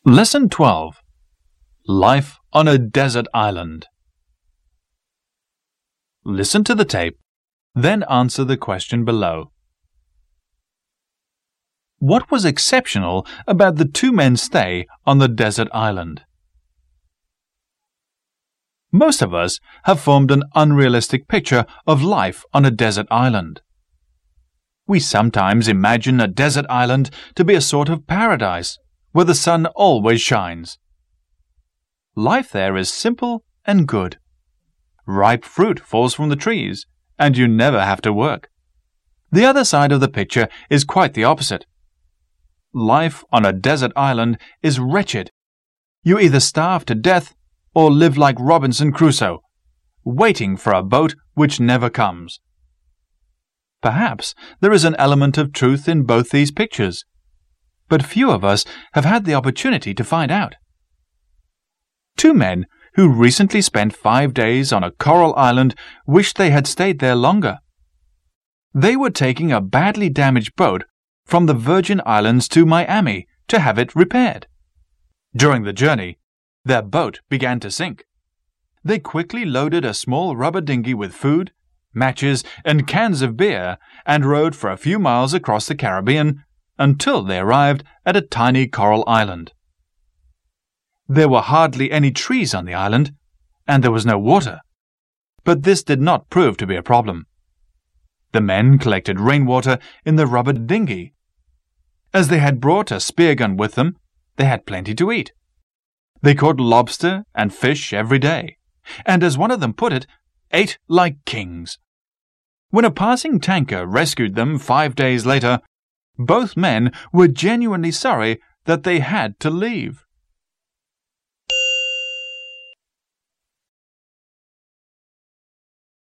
Lesson 12. Life on a Desert Island. Listen to the tape, then answer the question below. What was exceptional about the two men's stay on the desert island? Most of us have formed an unrealistic picture of life on a desert island. We sometimes imagine a desert island to be a sort of paradise, where the sun always shines. Life there is simple and good. Ripe fruit falls from the trees, and you never have to work. The other side of the picture is quite the opposite. Life on a desert island is wretched. You either starve to death or live like Robinson Crusoe, waiting for a boat which never comes. Perhaps there is an element of truth in both these pictures, but few of us have had the opportunity to find out. Two men who recently spent 5 days on a coral island wished they had stayed there longer. They were taking a badly damaged boat from the Virgin Islands to Miami to have it repaired. During the journey, their boat began to sink. They quickly loaded a small rubber dinghy with food, matches, and cans of beer and rowed for a few miles across the Caribbean until they arrived at a tiny coral island. There were hardly any trees on the island, and there was no water. But this did not prove to be a problem. The men collected rainwater in the rubber dinghy. As they had brought a spear gun with them, they had plenty to eat. They caught lobster and fish every day, and as one of them put it, ate like kings. When a passing tanker rescued them 5 days later, both men were genuinely sorry that they had to leave.